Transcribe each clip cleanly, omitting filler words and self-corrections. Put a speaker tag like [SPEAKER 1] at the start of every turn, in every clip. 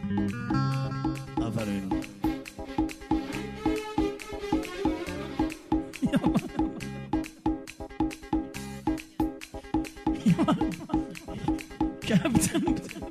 [SPEAKER 1] آفرین كابتن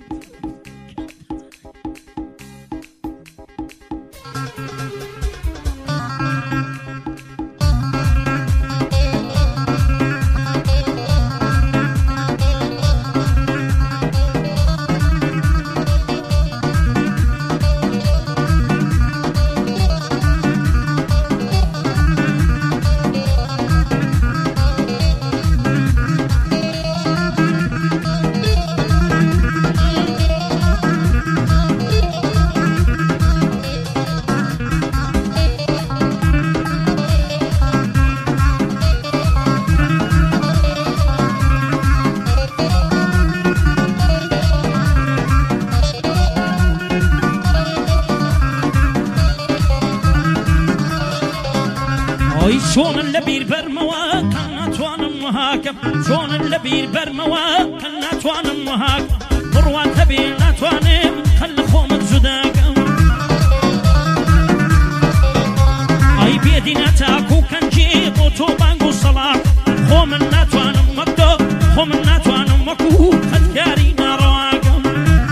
[SPEAKER 1] شون اللبير برموا كان نتوان وهاكم شون اللبير برموا كان نتوان وهاكم مروان تبي نتوان خل خوم الزداكم اي بيدي نتاكو كان جيب وتوبانقو صلاة خوم النتوان مكتو خوم النتوان مكو خدكاري نارواكم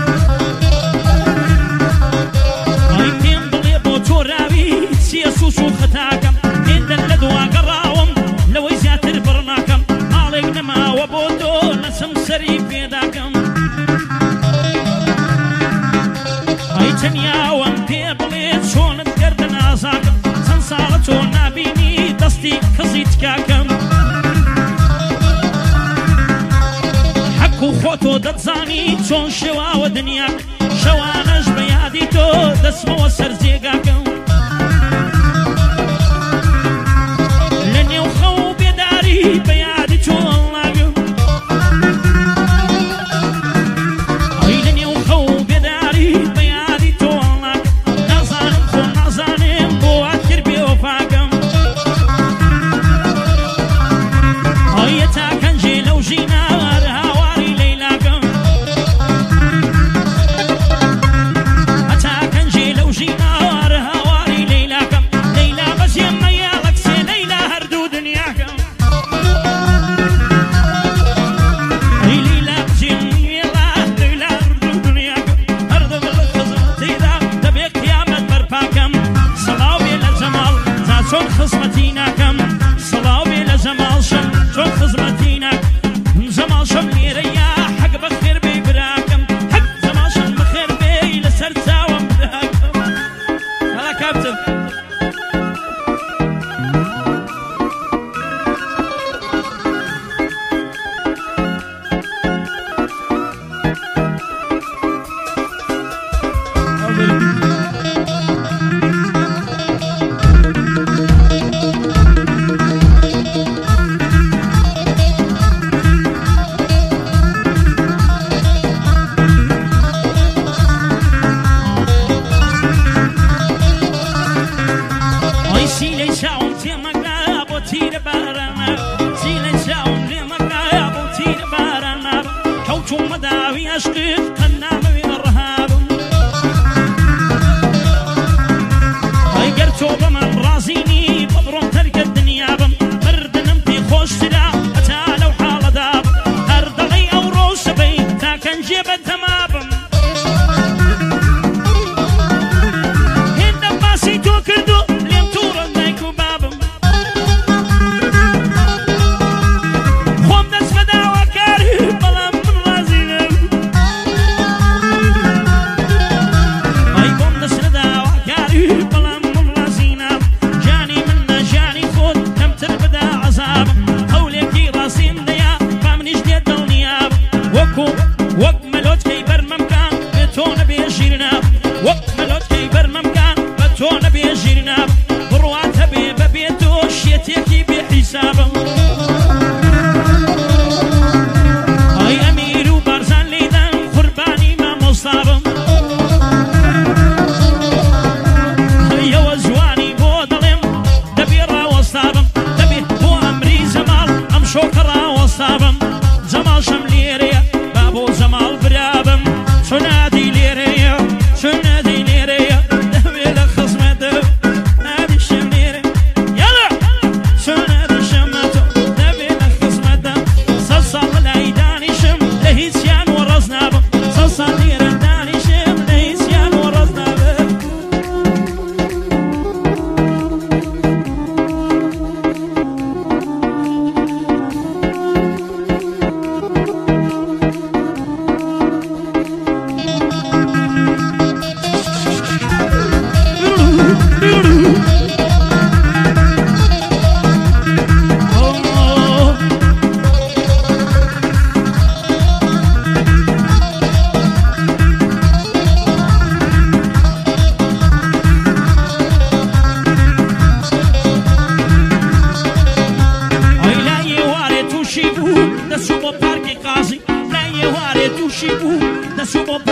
[SPEAKER 1] اي بين ضليب وتوراوي سياسوسو ختاكم سري في داكم هاي تنيا وانتي بليت شون تقرد نازاكم سنسالتو نابيني دستي كزيت كاكم حكو خوتو دتزاني شون شوا ودنياك شوانج بيادي تو دسمو سرزيقاكم لني وخو بيداري بيادي تو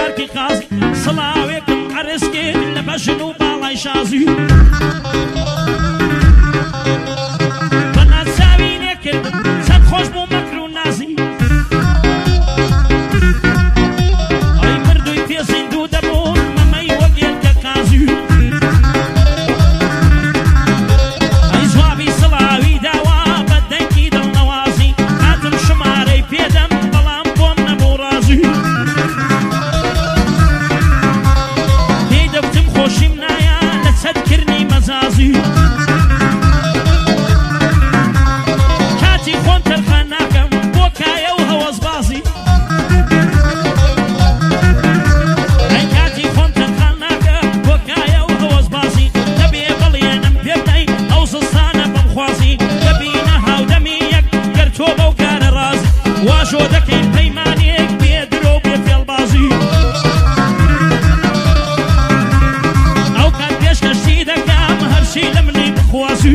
[SPEAKER 1] بەرکی قازی سڵاوێکم عەرزکێ لە بەژن و باڵای شازی بە ناچاوی لێکردم چەند خۆش بوو مەکر و نازی ئەی مردووی پێ زیندوو دەبوون مەمەی وەگێلکە قازی ئەی جوابی سڵاوی داوا بە دەنگی دڵنەوازی هاتم شمارەی پێدەم بەڵام بۆم نەبوو ڕازی پێی دەوتم خۆشیم نایە لە چەتکردنی مەزازی کاتی خۆم تەرخان ناکەم بۆ کایە و هەوەزبازی ئەی کاتی خۆم تەرخان ناکەم بۆ کایە و هەوەزبازی دەبێ بەڵێنم پێ بدەی ئەو زستانە بەمخوازی دەبینە هاودەمی یەک گەر تۆ بەو کارە ڕازی واژۆ دەکەین پەیمانێک بێ درۆ بێ فێڵبازی ئەو کات پێشکەشی دەکەم هەرچی لە منی بخوازی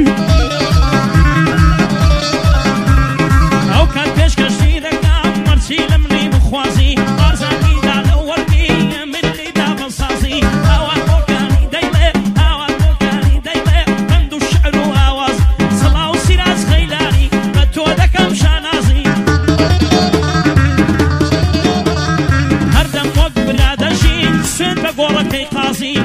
[SPEAKER 1] ئەو کات پێشکەشی دەکەم هەرچی لە منی بخوازی بازانیدا لە وەرگی من لیدا بەسازی ئاوا بۆکانی دەیڵێ ئاوا بۆکانی دەیڵێ بەند و شعر و ئاواز سڵاو سیراج خەیلانی بە تۆ دەکەم شانازی هەردەم وەک برادەژین سوێن بە گۆڕەکەی قازی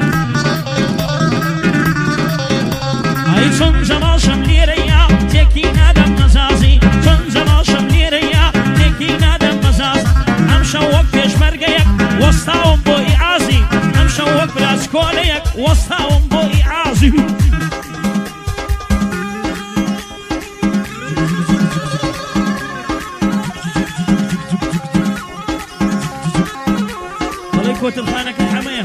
[SPEAKER 1] ئەی چۆن جەماشەم لێرەیە تێکی نادەم مەزازی چۆن جەماشەم لێرەیە تێکی نادەم مەزاز ئەم شەو وەک پێشمەرگەیەک وەستاوم بۆ ئیعازی ئەم شەو وەک براسکۆلەیەک وەستاوم بۆ ئیعازی دەڵێ کۆترخانەکە حەمەیە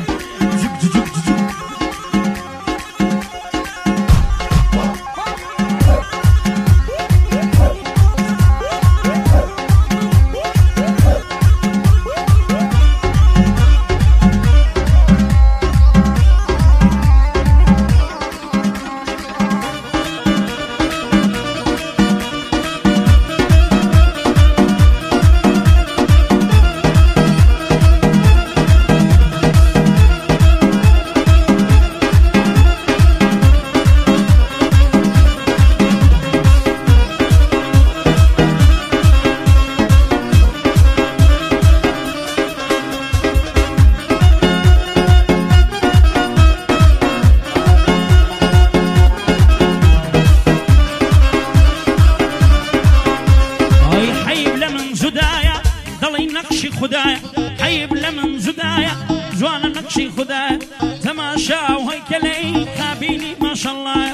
[SPEAKER 1] خدايا حيب لمن زدايا جوانا نقشي خدايا تماشا وهيكلي كابيني ما شاء الله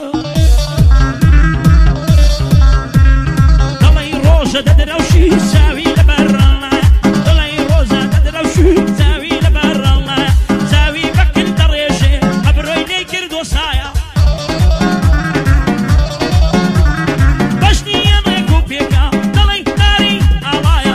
[SPEAKER 1] ضلي روزة ددروشي ساوي لبرا الله ضلي روزة ددروشي ساوي لبرا الله ساوي بكل دريشي أبروي لي كرد وصايا بشني يميكو بيكا ضلي ناري علايا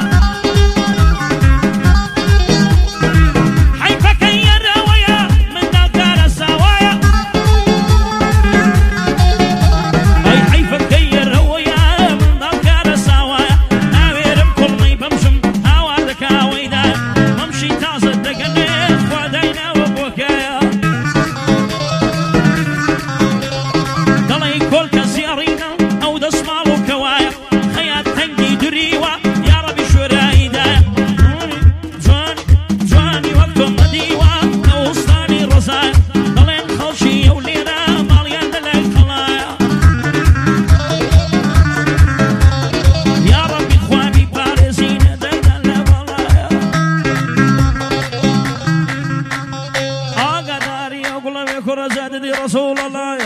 [SPEAKER 1] رسول الله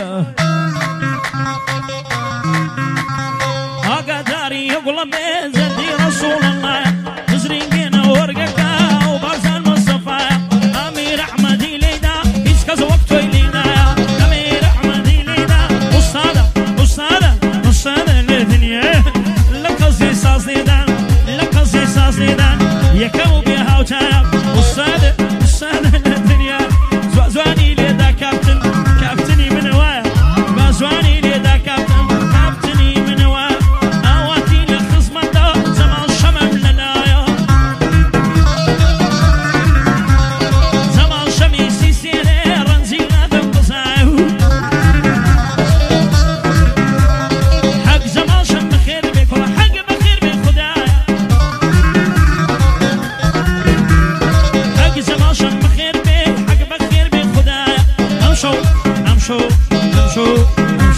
[SPEAKER 1] أقداري يقول بيزدي رسول الله تزريقين ورقك وبرزان مصطفى أمير أحمدي ليدا إسكاز وقتو إلينا أمير أحمدي ليدا أستاذة للدنيا لك زيسا زيدان يكو بيها وتايا أستاذة للدنيا زواني ليدا كابتني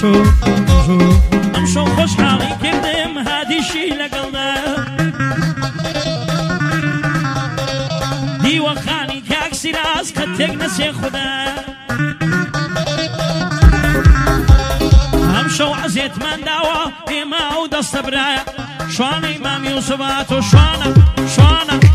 [SPEAKER 1] ئەمشەو خۆشحاڵی کردم هادیشی لەگەڵدا دیوەخانی کاکسیراز کە تێک نەسێ خوددا ئەمشەو عەزێتمان داوە ئێمە ئەو دەستە برایە شوانەی مام یوسوفات و شوانە